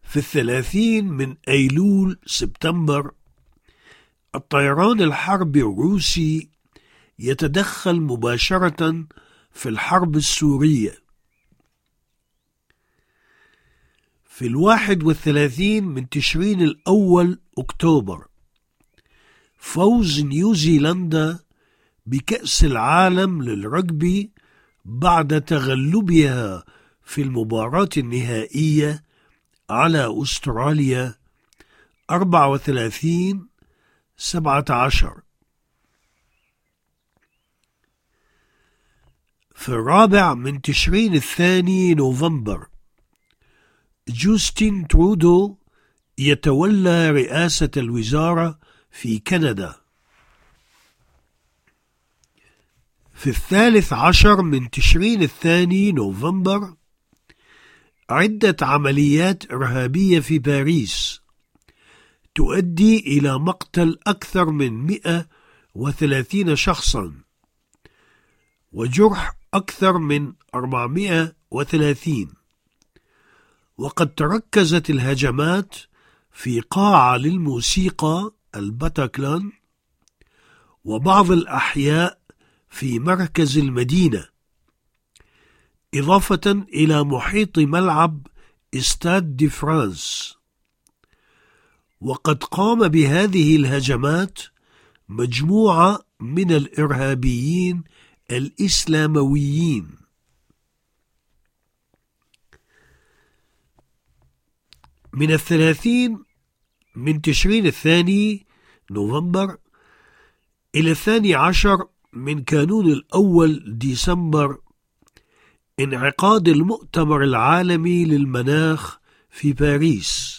في 30 من أيلول سبتمبر الطيران الحربي الروسي يتدخل مباشرة في الحرب السورية. في 31 من تشرين الأول أكتوبر فوز نيوزيلندا بكأس العالم للرجبي بعد تغلبها في المباراة النهائية على أستراليا 34-17. في 4 من تشرين الثاني نوفمبر جوستين ترودو يتولى رئاسة الوزارة في كندا. في 13 من تشرين الثاني نوفمبر عدة عمليات إرهابية في باريس تؤدي إلى مقتل أكثر من 130 شخصا وجرح أكثر من 430. وقد تركزت الهجمات في قاعة للموسيقى الباتاكلان وبعض الأحياء في مركز المدينة، إضافة إلى محيط ملعب استاد دي فرانس. وقد قام بهذه الهجمات مجموعة من الإرهابيين الإسلامويين. من 30 من تشرين الثاني نوفمبر إلى 12 من كانون الأول ديسمبر انعقاد المؤتمر العالمي للمناخ في باريس.